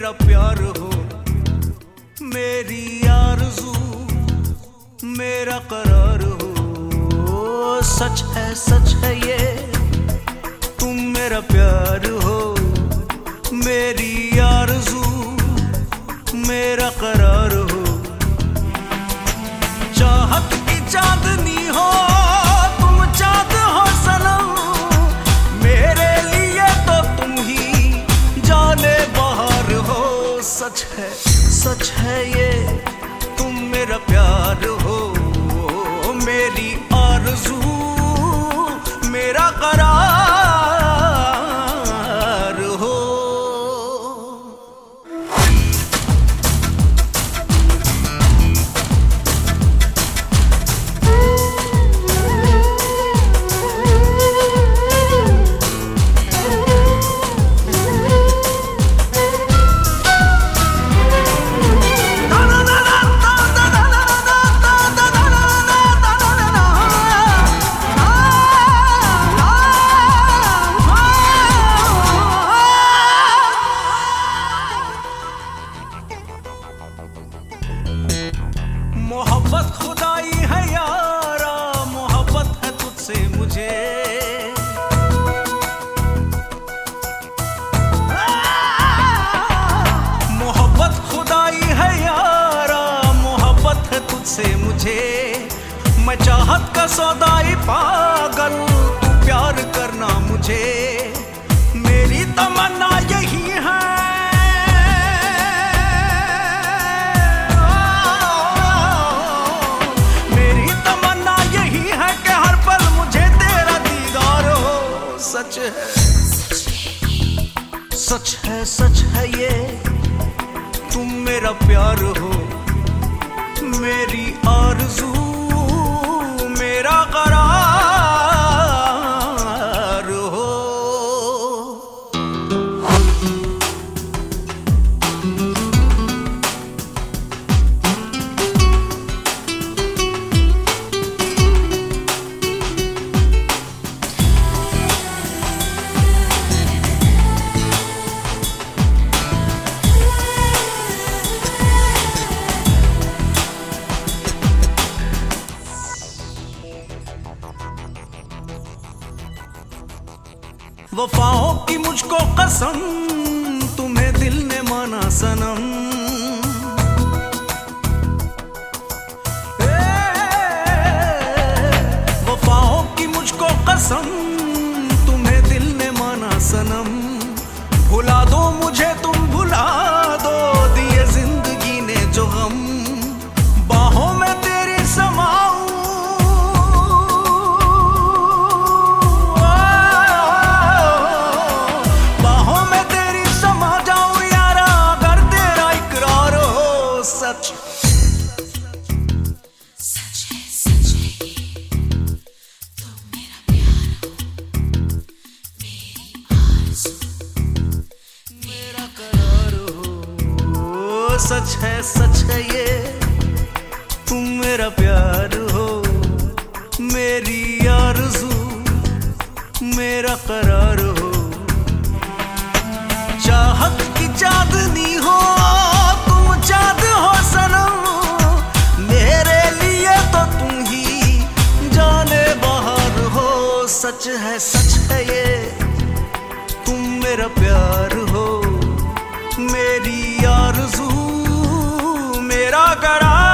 मेरा प्यार हो, मेरी आरज़ू मेरा करार हो। सच है ये तुम मेरा प्यार हो, मेरी आरज़ू मेरा करार हो। चाहत की चांदनी हो तुम, चाँद हो सनम, मेरे लिए तो तुम ही जाने बहार हो। सच है ये तुम मेरा प्यार हो, मेरी आरज़ू मेरा करार हो। मोहब्बत खुदाई है यारा, मोहब्बत है तुझसे मुझे। मोहब्बत खुदाई है यारा, मोहब्बत है तुझसे मुझे। मैं चाहत का सौदाई पागल, तू प्यार करना मुझे। मेरी तमन्ना यही है, सच है ये तुम मेरा प्यार हो, मेरी आरज़ू मेरा करार हो। वफाओं की मुझको कसम, तुम्हें दिल ने माना सनम। वफाओं की मुझको कसम, तुम्हें दिल ने माना सनम। भुला दो मुझे तुम, भुला दो दिए जिंदगी ने जो गम। बाहों में तेरी समाऊं, सच है ये तुम मेरा प्यार हो, मेरी आरज़ू मेरा करार हो। चाहत की चांदनी हो तुम, चाँद हो सनम, मेरे लिए तो तुम ही जाने बहार हो। सच है ये तुम मेरा प्यार हो, मेरी आरज़ू मेरा करार।